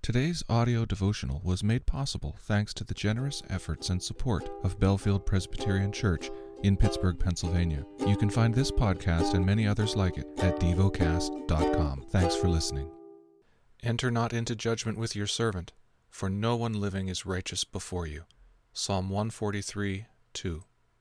Today's audio devotional was made possible thanks to the generous efforts and support of Bellefield Presbyterian Church in Pittsburgh, Pennsylvania. You can find this podcast and many others like it at devocast.com. Thanks for listening. Enter not into judgment with your servant, for no one living is righteous before you. Psalm 143:2.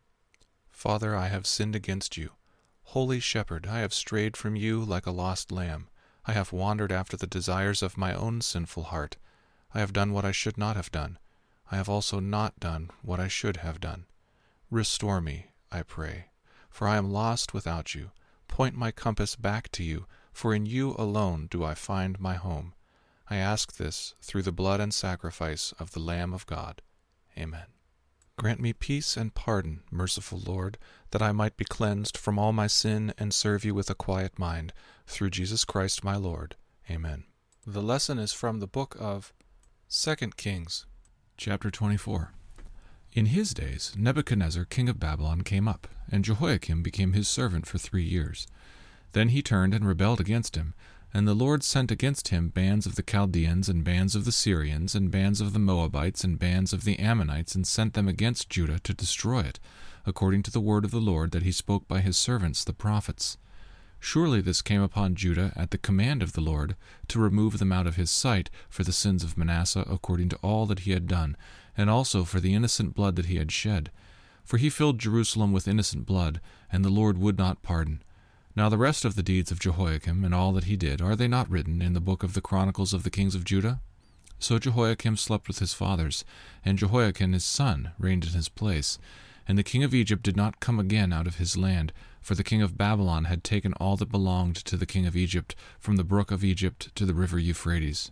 Father, I have sinned against you. Holy Shepherd, I have strayed from you like a lost lamb. I have wandered after the desires of my own sinful heart. I have done what I should not have done. I have also not done what I should have done. Restore me, I pray, for I am lost without you. Point my compass back to you, for in you alone do I find my home. I ask this through the blood and sacrifice of the Lamb of God. Amen. Grant me peace and pardon, merciful Lord, that I might be cleansed from all my sin and serve you with a quiet mind, through Jesus Christ my Lord. Amen. The lesson is from the book of 2 Kings, chapter 24. In his days, Nebuchadnezzar, king of Babylon, came up, and Jehoiakim became his servant for 3 years. Then he turned and rebelled against him, and the Lord sent against him bands of the Chaldeans, and bands of the Syrians, and bands of the Moabites, and bands of the Ammonites, and sent them against Judah to destroy it, according to the word of the Lord that he spoke by his servants the prophets. Surely this came upon Judah at the command of the Lord, to remove them out of his sight for the sins of Manasseh, according to all that he had done, and also for the innocent blood that he had shed. For he filled Jerusalem with innocent blood, and the Lord would not pardon. Now the rest of the deeds of Jehoiakim, and all that he did, are they not written in the book of the Chronicles of the kings of Judah? So Jehoiakim slept with his fathers, and Jehoiakim his son reigned in his place. And the king of Egypt did not come again out of his land, for the king of Babylon had taken all that belonged to the king of Egypt, from the brook of Egypt to the river Euphrates.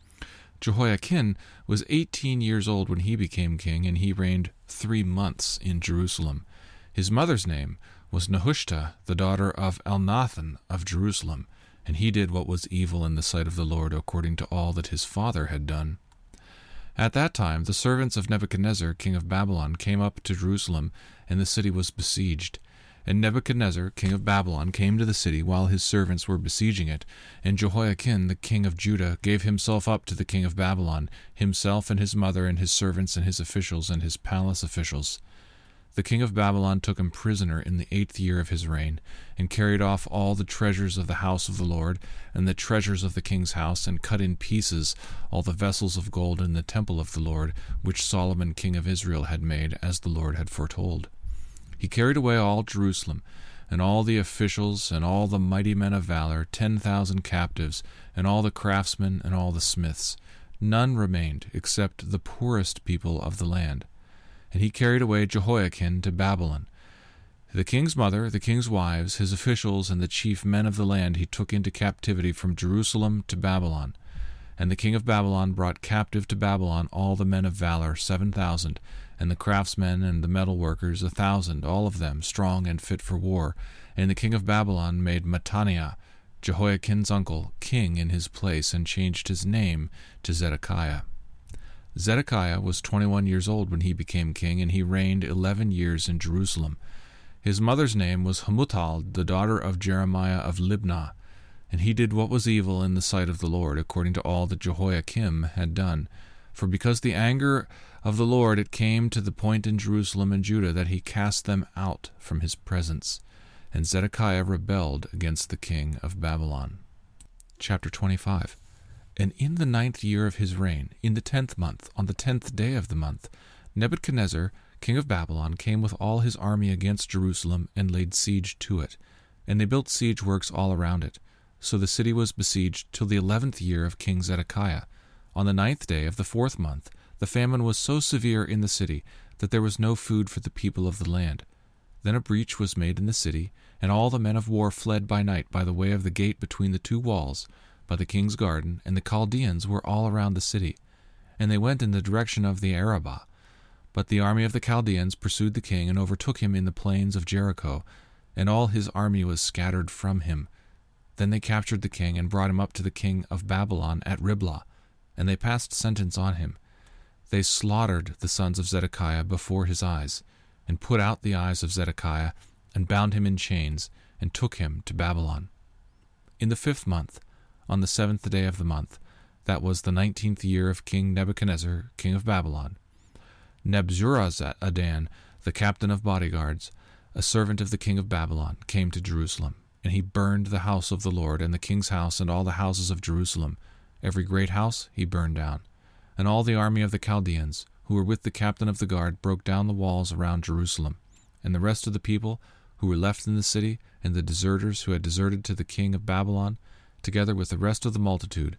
Jehoiakim was 18 years old when he became king, and he reigned 3 months in Jerusalem. His mother's name was Nehushta, the daughter of Elnathan of Jerusalem, and he did what was evil in the sight of the Lord, according to all that his father had done. At that time the servants of Nebuchadnezzar, king of Babylon, came up to Jerusalem, and the city was besieged. And Nebuchadnezzar, king of Babylon, came to the city while his servants were besieging it, and Jehoiakim, the king of Judah, gave himself up to the king of Babylon, himself and his mother and his servants and his officials and his palace officials. The king of Babylon took him prisoner in the 8th year of his reign, and carried off all the treasures of the house of the Lord, and the treasures of the king's house, and cut in pieces all the vessels of gold in the temple of the Lord, which Solomon king of Israel had made, as the Lord had foretold. He carried away all Jerusalem, and all the officials, and all the mighty men of valor, 10,000 captives, and all the craftsmen, and all the smiths. None remained, except the poorest people of the land. And he carried away Jehoiakim to Babylon. The king's mother, the king's wives, his officials, and the chief men of the land he took into captivity from Jerusalem to Babylon. And the king of Babylon brought captive to Babylon all the men of valor, 7,000, and the craftsmen and the metalworkers 1,000, all of them strong and fit for war. And the king of Babylon made Mattaniah, Jehoiakim's uncle, king in his place, and changed his name to Zedekiah. Zedekiah was 21 years old when he became king, and he reigned 11 years in Jerusalem. His mother's name was Hamutal, the daughter of Jeremiah of Libnah, and he did what was evil in the sight of the Lord, according to all that Jehoiakim had done. For because the anger of the Lord it came to the point in Jerusalem and Judah that he cast them out from his presence. And Zedekiah rebelled against the king of Babylon. Chapter 25. And in the 9th year of his reign, in the 10th month, on the 10th day of the month, Nebuchadnezzar, king of Babylon, came with all his army against Jerusalem, and laid siege to it. And they built siege works all around it. So the city was besieged till the 11th year of King Zedekiah. On the 9th day of the 4th month, the famine was so severe in the city that there was no food for the people of the land. Then a breach was made in the city, and all the men of war fled by night by the way of the gate between the 2 walls, by the king's garden, and the Chaldeans were all around the city. And they went in the direction of the Arabah. But the army of the Chaldeans pursued the king, and overtook him in the plains of Jericho, and all his army was scattered from him. Then they captured the king, and brought him up to the king of Babylon at Riblah, and they passed sentence on him. They slaughtered the sons of Zedekiah before his eyes, and put out the eyes of Zedekiah, and bound him in chains, and took him to Babylon. In the 5th month, on the 7th day of the month, That was the 19th year of King Nebuchadnezzar, king of Babylon. Nebuzaradan, the captain of bodyguards, a servant of the king of Babylon, came to Jerusalem, and he burned the house of the Lord, and the king's house, and all the houses of Jerusalem. Every great house he burned down. And all the army of the Chaldeans, who were with the captain of the guard, broke down the walls around Jerusalem. And the rest of the people who were left in the city, and the deserters who had deserted to the king of Babylon, together with the rest of the multitude,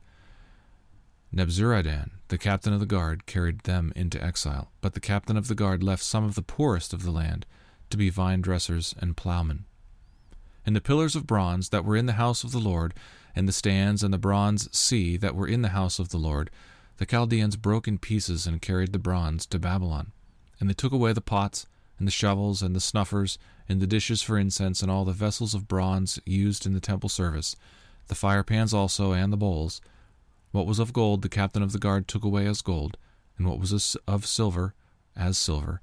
Nebuzaradan, the captain of the guard, carried them into exile. But the captain of the guard left some of the poorest of the land to be vine dressers and plowmen. And the pillars of bronze that were in the house of the Lord, and the stands and the bronze sea that were in the house of the Lord, the Chaldeans broke in pieces and carried the bronze to Babylon. And they took away the pots, and the shovels, and the snuffers, and the dishes for incense, and all the vessels of bronze used in the temple service, the fire pans also, and the bowls. What was of gold the captain of the guard took away as gold, and what was of silver as silver.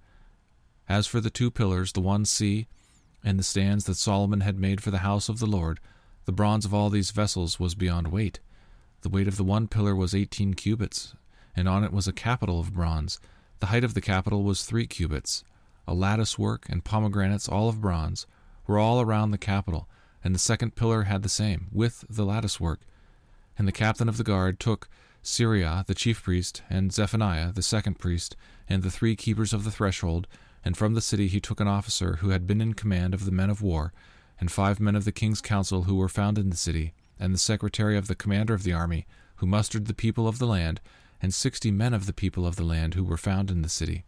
As for the 2 pillars, the one sea, and the stands that Solomon had made for the house of the Lord, the bronze of all these vessels was beyond weight. The weight of the one pillar was 18 cubits, and on it was a capital of bronze. The height of the capital was 3 cubits. A lattice work and pomegranates, all of bronze, were all around the capital, and the second pillar had the same, with the lattice work. And the captain of the guard took Siriah the chief priest, and Zephaniah the second priest, and the 3 keepers of the threshold, and from the city he took an officer who had been in command of the men of war, and 5 men of the king's council who were found in the city, and the secretary of the commander of the army, who mustered the people of the land, and 60 men of the people of the land who were found in the city.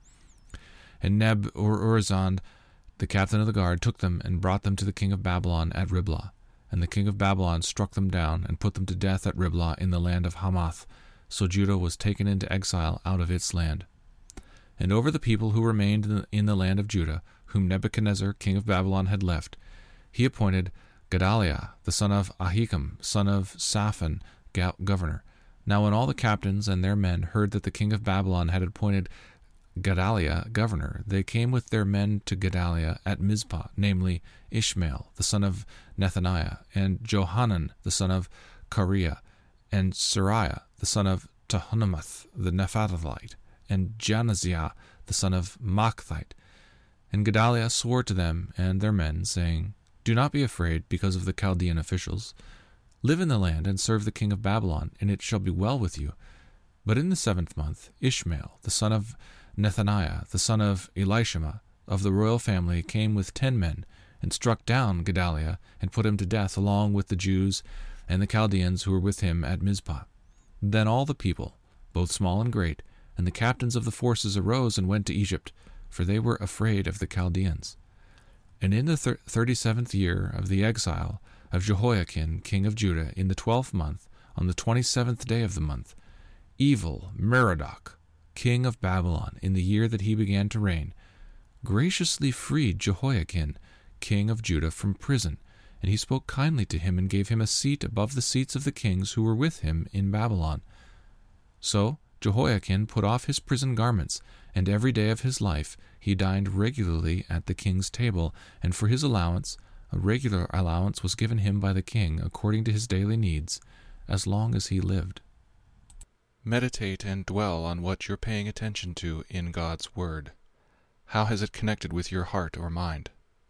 And Nebuzaradan, the captain of the guard, took them and brought them to the king of Babylon at Riblah. And the king of Babylon struck them down and put them to death at Riblah in the land of Hamath. So Judah was taken into exile out of its land. And over the people who remained in the land of Judah, whom Nebuchadnezzar, king of Babylon, had left, he appointed Gedaliah, the son of Ahikam, son of Shaphan, governor. Now when all the captains and their men heard that the king of Babylon had appointed Gedaliah governor, they came with their men to Gedaliah at Mizpah, namely Ishmael, the son of Nethaniah, and Johanan, the son of Kareah, and Sariah, the son of Tahunamoth, the Nephathalite, and Janaziah, the son of Machthite. And Gedaliah swore to them and their men, saying, Do not be afraid because of the Chaldean officials. Live in the land and serve the king of Babylon, and it shall be well with you. But in the 7th month, Ishmael, the son of Nethaniah, the son of Elishama, of the royal family, came with 10 men, and struck down Gedaliah, and put him to death along with the Jews and the Chaldeans who were with him at Mizpah. Then all the people, both small and great, and the captains of the forces arose and went to Egypt, for they were afraid of the Chaldeans. And in the 37th year of the exile of Jehoiakim, king of Judah, in the 12th month, on the 27th day of the month, Evil-Merodach, king of Babylon, in the year that he began to reign, graciously freed Jehoiakim, king of Judah, from prison, and he spoke kindly to him and gave him a seat above the seats of the kings who were with him in Babylon. So Jehoiakim put off his prison garments, and every day of his life he dined regularly at the king's table, and for his allowance, a regular allowance was given him by the king according to his daily needs, as long as he lived. Meditate and dwell on what you're paying attention to in God's Word. How has it connected with your heart or mind?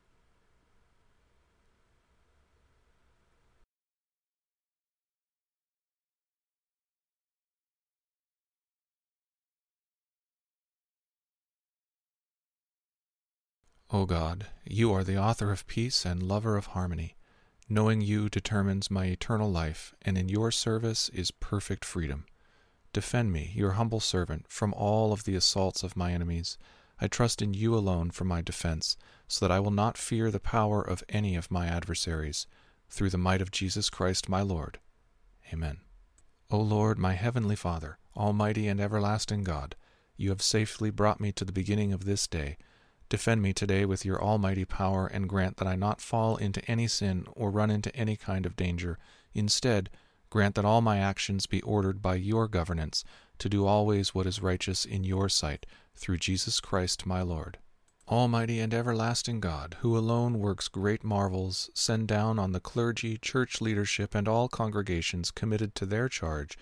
O God, you are the author of peace and lover of harmony. Knowing you determines my eternal life, and in your service is perfect freedom. Defend me, your humble servant, from all of the assaults of my enemies. I trust in you alone for my defense, so that I will not fear the power of any of my adversaries. Through the might of Jesus Christ my Lord. Amen. O Lord, my heavenly Father, almighty and everlasting God, you have safely brought me to the beginning of this day. Defend me today with your almighty power, and grant that I not fall into any sin or run into any kind of danger. Instead, grant that all my actions be ordered by your governance, to do always what is righteous in your sight, through Jesus Christ my Lord. Almighty and everlasting God, who alone works great marvels, send down on the clergy, church leadership, and all congregations committed to their charge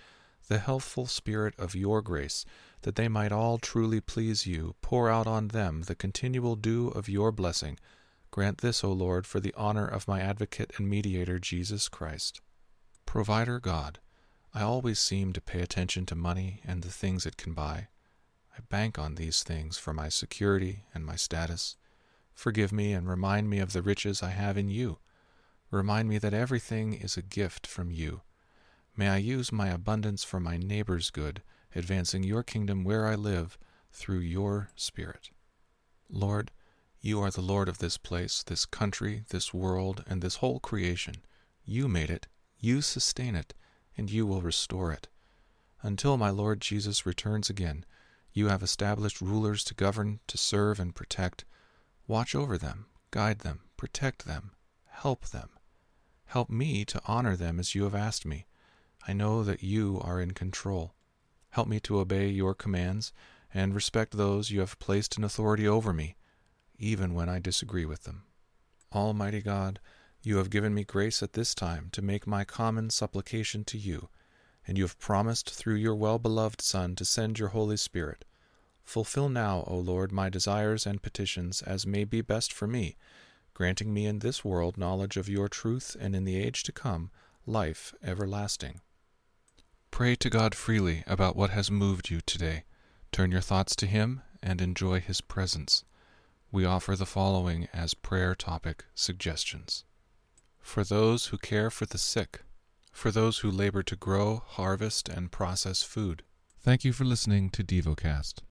the healthful Spirit of your grace, that they might all truly please you, pour out on them the continual dew of your blessing. Grant this, O Lord, for the honor of my advocate and mediator, Jesus Christ. Provider God, I always seem to pay attention to money and the things it can buy. I bank on these things for my security and my status. Forgive me and remind me of the riches I have in you. Remind me that everything is a gift from you. May I use my abundance for my neighbor's good, advancing your kingdom where I live through your Spirit. Lord, you are the Lord of this place, this country, this world, and this whole creation. You made it, you sustain it, and you will restore it. Until my Lord Jesus returns again, you have established rulers to govern, to serve, and protect. Watch over them, guide them, protect them, help them. Help me to honor them as you have asked me. I know that you are in control. Help me to obey your commands and respect those you have placed in authority over me, even when I disagree with them. Almighty God, you have given me grace at this time to make my common supplication to you, and you have promised through your well-beloved Son to send your Holy Spirit. Fulfill now, O Lord, my desires and petitions as may be best for me, granting me in this world knowledge of your truth, and in the age to come, life everlasting. Pray to God freely about what has moved you today. Turn your thoughts to Him and enjoy His presence. We offer the following as prayer topic suggestions. For those who care for the sick, for those who labor to grow, harvest, and process food. Thank you for listening to DevoCast.